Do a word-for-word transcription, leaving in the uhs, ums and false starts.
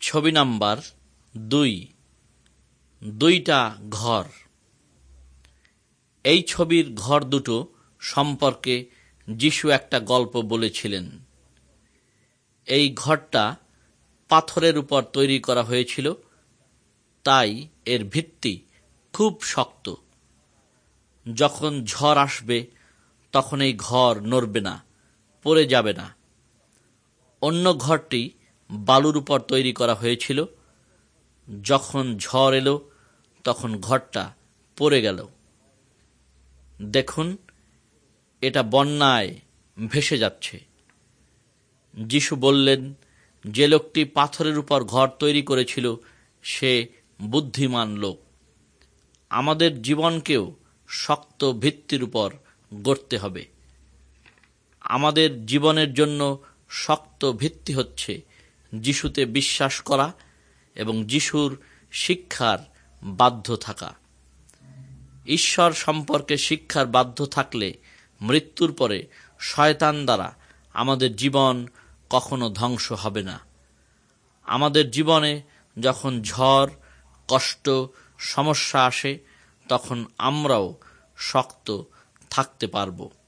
ছবি নাম্বার দুই, দুইটা ঘর। এই ছবির ঘর দুটো সম্পর্কে যিশু একটা গল্প বলেছিলেন। এই ঘরটা পাথরের উপর তৈরি করা হয়েছিল, তাই এর ভিত্তি খুব শক্ত। যখন ঝড় আসবে তখন এই ঘর নড়বে না, পড়ে যাবে না। অন্য ঘরটি বালুর উপর তৈরি করা হয়েছিল। যখন ঝড় এলো তখন ঘরটা পড়ে গেল। দেখুন, এটা বন্যায় ভেসে যাচ্ছে। যিশু বললেন, যে লোকটি পাথরের উপর ঘর তৈরি করেছিল সে বুদ্ধিমান লোক। আমাদের জীবনকেও শক্ত ভিত্তির উপর গড়তে হবে। আমাদের জীবনের জন্য শক্ত ভিত্তি হচ্ছে যিশুতে বিশ্বাস করা এবং যিশুর শিক্ষার বাধ্য থাকা। ঈশ্বর সম্পর্কে শিক্ষার বাধ্য থাকলে মৃত্যুর পরে শয়তান দ্বারা আমাদের জীবন কখনো ধ্বংস হবে না। আমাদের জীবনে যখন ঝড়, কষ্ট, সমস্যা আসে তখন আমরাও শক্ত থাকতে পারব।